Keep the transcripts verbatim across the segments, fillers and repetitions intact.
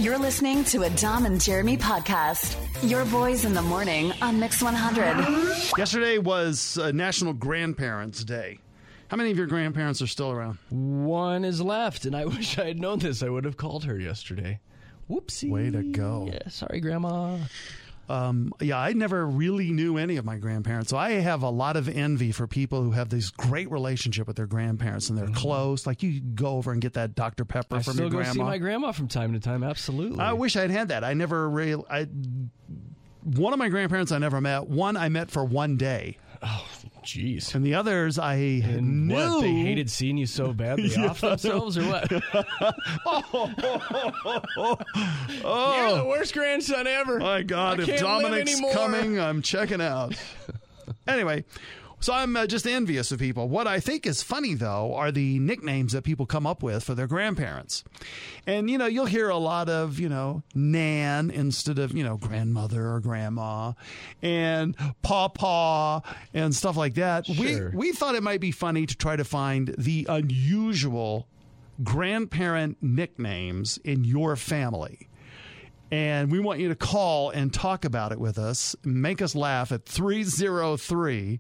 You're listening to a Dom and Jeremy podcast. Your boys in the morning on Mix one hundred. Yesterday was uh, National Grandparents' Day. How many of your grandparents are still around? One is left, and I wish I had known this. I would have called her yesterday. Whoopsie. Way to go. Yeah, sorry, Grandma. Um, yeah, I never really knew any of my grandparents, so I have a lot of envy for people who have this great relationship with their grandparents, and they're mm-hmm. close. Like, you go over and get that Doctor Pepper I from your your grandma. I still go see my grandma from time to time, absolutely. I wish I'd had that. I never really... I, one of my grandparents I never met. One I met for one day. Oh, jeez. And the others I and knew. What, they hated seeing you so bad they off themselves, or what? oh, oh, oh, oh, oh. You're the worst grandson ever. My God, I if Dominic's coming, I'm checking out. Anyway, so I'm uh, just envious of people. What I think is funny, though, are the nicknames that people come up with for their grandparents. And, you know, you'll hear a lot of, you know, Nan instead of, you know, grandmother or grandma, and Pawpaw and stuff like that. Sure. We, we thought it might be funny to try to find the unusual grandparent nicknames in your family. And we want you to call and talk about it with us. Make us laugh at three oh three,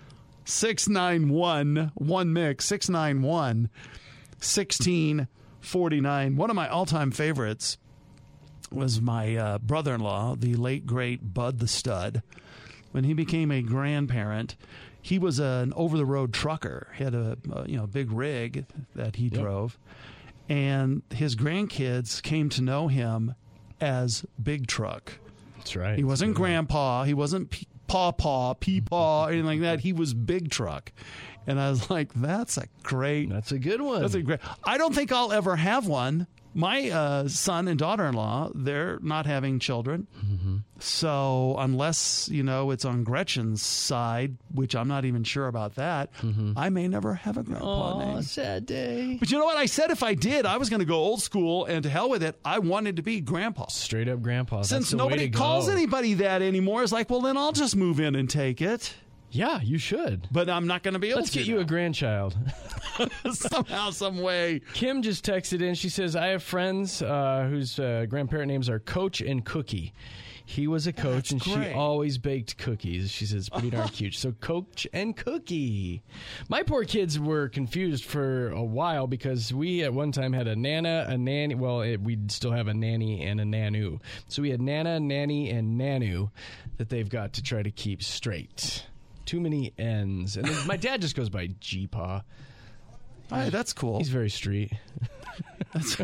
six nine one, one mix, six nine one, one six four nine. One of my all-time favorites was my uh, brother-in-law, the late, great Bud the Stud. When he became a grandparent, he was an over-the-road trucker. He had a, a you know big rig that he yep. drove. And his grandkids came to know him as Big Truck. That's right. He wasn't yeah. Grandpa. He wasn't P- Pawpaw, Peepaw, anything like that. He was Big Truck. And I was like, that's a great... That's a good one. That's a great... I don't think I'll ever have one. My uh, son and daughter-in-law, they're not having children. Mm-hmm. So unless, you know, it's on Gretchen's side, which I'm not even sure about that, mm-hmm. I may never have a grandpa Aww, name. sad day. But you know what? I said if I did, I was going to go old school, and to hell with it, I wanted to be Grandpa. Straight up Grandpa. Since That's nobody calls go. anybody that anymore, it's like, well, then I'll just move in and take it. Yeah, you should. But I'm not going to be able Let's to. Let's get you now. a grandchild. Somehow, some way. Kim just texted in. She says, I have friends uh, whose uh, grandparent names are Coach and Cookie. He was a coach, That's and great. she always baked cookies. She says, pretty darn cute. So Coach and Cookie. My poor kids were confused for a while because we at one time had a Nana, a Nanny. Well, it, we'd still have a Nanny and a Nanu. So we had Nana, Nanny, and Nanu that they've got to try to keep straight. Too many N's. And then my dad just goes by G-Paw. Hey, that's cool. He's very street. That's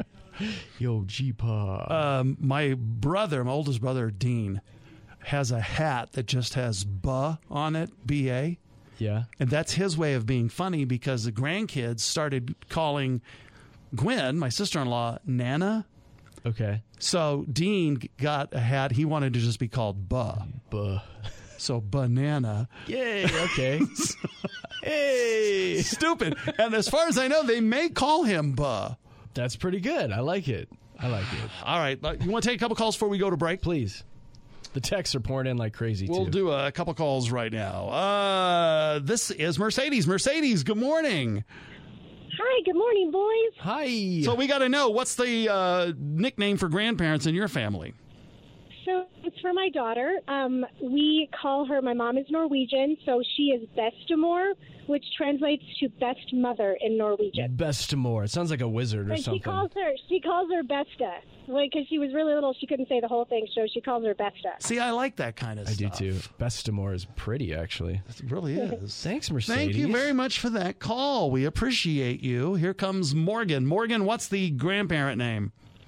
Yo, G-Paw. Um, my brother, my oldest brother, Dean, has a hat that just has "buh" on it, B A. Yeah. And that's his way of being funny because the grandkids started calling Gwen, my sister-in-law, Nana. Okay. So Dean got a hat. He wanted to just be called Buh. Buh. So banana. Yay, okay. Hey. Stupid. And as far as I know, they may call him Buh. That's pretty good. I like it. I like it. All right. You want to take a couple calls before we go to break? Please. The texts are pouring in like crazy, We'll too. do a couple calls right now. Uh, this is Mercedes. Mercedes, good morning. Hi, good morning, boys. Hi. So we got to know, what's the uh, nickname for grandparents in your family? So it's for my daughter. Um, we call her, my mom is Norwegian, so she is Bestemor, which translates to best mother in Norwegian. Bestemor. It sounds like a wizard or and something. she calls her, she calls her Besta. Because she was really little, she couldn't say the whole thing, so she calls her Besta. See, I like that kind of I stuff. do too. Bestemor is pretty, actually. It really is. Thanks, Mercedes. Thank you very much for that call. We appreciate you. Here comes Morgan. Morgan, what's the grandparent name?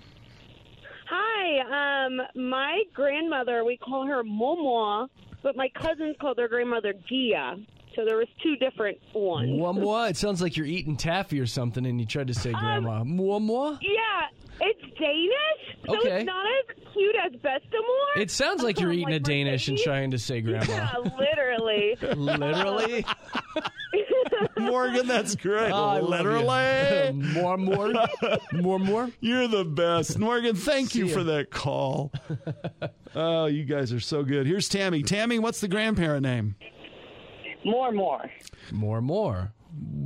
Hi, um, my grandmother, we call her Momo, but my cousins called their grandmother Gia. So there was two different ones. Mwah, it sounds like you're eating taffy or something and you tried to say grandma. Um, Mwah. Yeah, it's Danish, so Okay. it's not as cute as Bestemor. It sounds like you're Um, eating like a Danish and Mercedes. trying to say grandma. Yeah, literally. Literally? Morgan, that's great. Oh, I love Literally. you. More, more, more, more. You're the best. Morgan, thank See you ya. for that call. Oh, you guys are so good. Here's Tammy. Tammy, what's the grandparent name? More, more. More, more.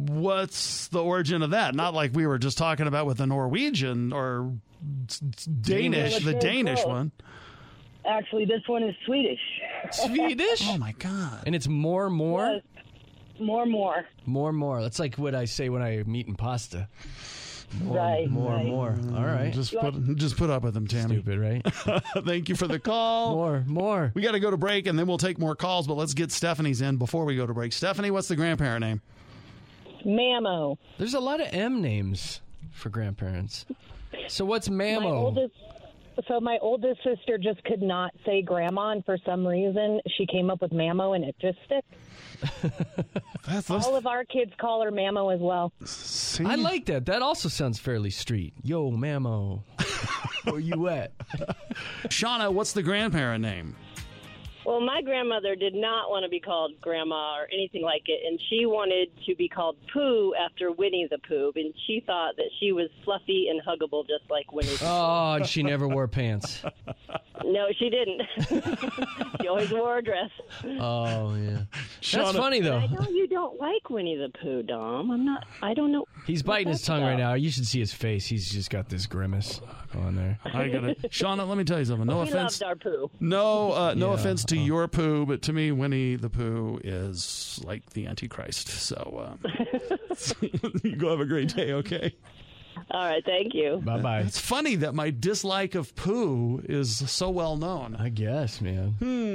what's the origin of that? Not like we were just talking about with the Norwegian or Danish, the Danish one. Actually, this one is Swedish. Swedish? Oh, my God. And it's more, more? Yes. More, more. More, more. That's like what I say when I eat in pasta. More, Right, More, right. more. All right. Just put, just put up with them, Tammy. Stupid, right? Thank you for the call. More, more. We got to go to break, and then we'll take more calls, but let's get Stephanie's in before we go to break. Stephanie, what's the grandparent name? Mammo. There's a lot of M names for grandparents. So what's My Mammo? oldest, so my oldest sister just could not say grandma, and for some reason she came up with Mammo, and it just sticks. That's, that's, All of our kids call her Mammo as well. see? I like that. That also sounds fairly street. Yo, Mammo. Where you at? Shauna, what's the grandparent name? Well, my grandmother did not want to be called Grandma or anything like it, and she wanted to be called Pooh after Winnie the Pooh, and she thought that she was fluffy and huggable just like Winnie the Pooh. Oh, and she never wore pants. No, she didn't. She always wore a dress. Oh, yeah. Shauna- That's funny, though. I know you don't like Winnie the Pooh, Dom. I'm not, I don't know. He's biting his that's tongue right about. now. You should see his face. He's just got this grimace on there. I got it. Shauna, let me tell you something. No We offense. loved our Pooh. No, uh, no Yeah, offense to uh-huh. your Pooh, but to me, Winnie the Pooh is like the Antichrist. So uh, you go have a great day, okay? All right, thank you. Bye-bye. It's funny that my dislike of Pooh is so well known. I guess, man.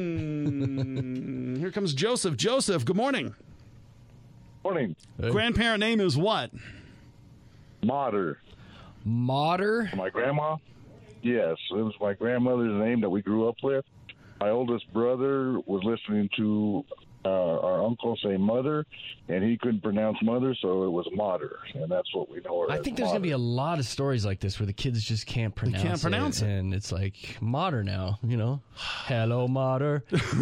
Hmm. Here comes Joseph. Joseph, good morning. Morning. Hey. Grandparent name is what? Mater. Mater? My grandma? Yes, it was my grandmother's name that we grew up with. My oldest brother was listening to uh, our uncle say mother, and he couldn't pronounce mother, so it was Mater, and that's what we know her I as think there's going to be Mater. a lot of stories like this where the kids just can't pronounce can't pronounce it. And it's like Mater now, you know? Hello, Mater.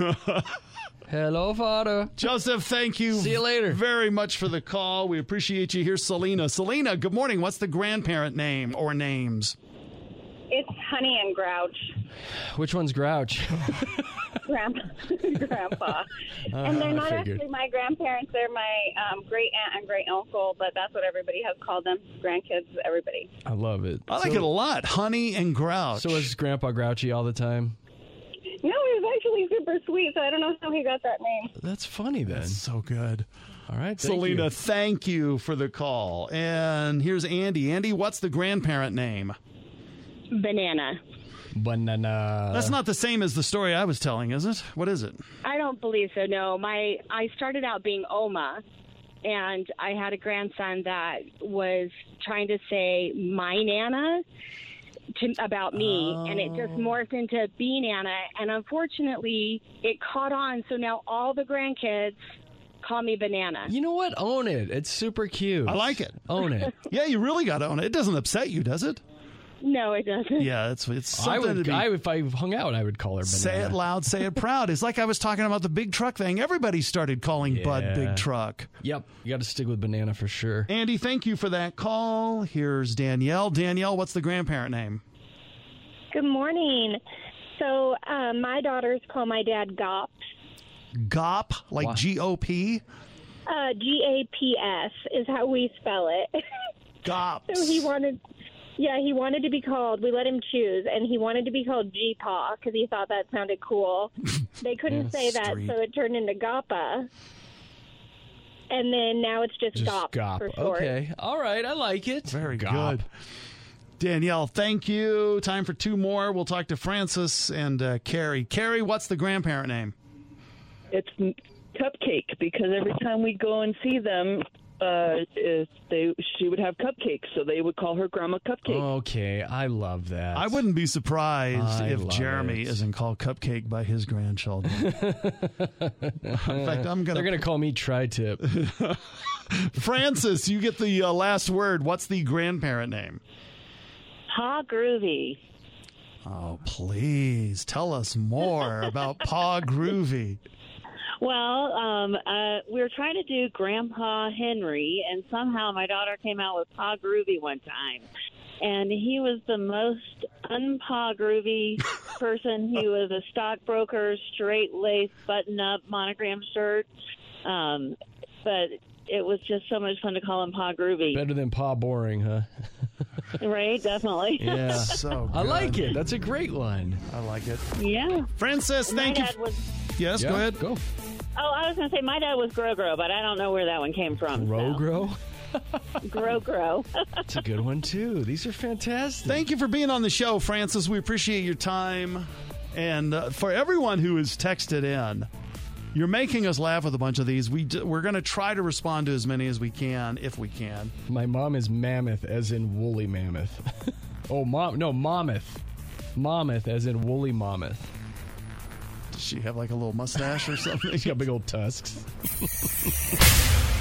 Hello, Father. Joseph, thank you. See you later. Very much for the call. We appreciate you. Here's Selena. Selena, good morning. What's the grandparent name or names? It's Honey and Grouch, Which one's Grouch? Grandpa. Grandpa. And they're I not figured. actually my grandparents. They're my um, great aunt and great uncle, but that's what everybody has called them. Grandkids, everybody. I love it. I like so, it a lot. Honey and Grouch. So is Grandpa Grouchy all the time? No, he was actually super sweet, so I don't know how he got that name. That's funny then. so good. All right, thank Selena, you. thank you for the call. And here's Andy. Andy, what's the grandparent name? Banana. Banana. That's not the same as the story I was telling, is it? What is it? I don't believe so. No, my I started out being Oma, and I had a grandson that was trying to say my Nana to, about me, and it just morphed into B Nana. And unfortunately, it caught on. So now all the grandkids call me Banana. You know what? Own it. It's super cute. I like it. Own it. Yeah, you really got to own it. It doesn't upset you, does it? No, it doesn't. Yeah, it's it's I something would, to be. I, if I hung out, I would call her Banana. Say it loud, say it proud. It's like I was talking about the big truck thing. Everybody started calling Bud Yeah. Big Truck. Yep. You got to stick with Banana for sure. Andy, thank you for that call. Here's Danielle. Danielle, what's the grandparent name? Good morning. So um, my daughters call my dad Gop, Gop, like Wow. G O P? uh, G A P S is how we spell it. Gops. So he wanted, yeah, he wanted to be called. We let him choose, and he wanted to be called G-Paw because he thought that sounded cool. They couldn't say that, street. so it turned into Goppa. And then now it's just, Just Gop, Gop. for short. Okay. All right. I like it. Very Gop. good. Danielle, thank you. Time for two more. We'll talk to Francis and uh, Carrie. Carrie, what's the grandparent name? It's Cupcake, because every time we go and see them, uh, is they she would have cupcakes, so they would call her Grandma Cupcake. Okay. I love that. I wouldn't be surprised I if love Jeremy it. isn't called Cupcake by his grandchildren. In fact, I'm They're going going to call me Tri-Tip. to. Francis, you get the uh, last word. What's the grandparent name? Pa Groovy. Oh, please tell us more about Pa Groovy. Well, um, uh, we were trying to do Grandpa Henry, and somehow my daughter came out with Pa Groovy one time. And he was the most un-Pa Groovy person. He was a stockbroker, straight-laced, button-up, monogram shirt. Um, but it was just so much fun to call him Pa Groovy. Better than Pa Boring, huh? Right, definitely. Yeah. So I good. like it. That's a great one. I like it. Yeah. Francis, thank my you. dad was. Yes, Yeah, go ahead. Go. Oh, I was going to say my dad was Gro Gro, but I don't know where that one came from. Gro so. Gro? Gro Gro. That's a good one, too. These are fantastic. Thank you for being on the show, Francis. We appreciate your time. And uh, for everyone who has texted in, you're making us laugh with a bunch of these. We d- we're going to try to respond to as many as we can, if we can. My mom is mammoth, as in woolly mammoth. oh, mom, no, mammoth. Mammoth, as in woolly mammoth. Does she have like a little mustache or something? She's got big old tusks.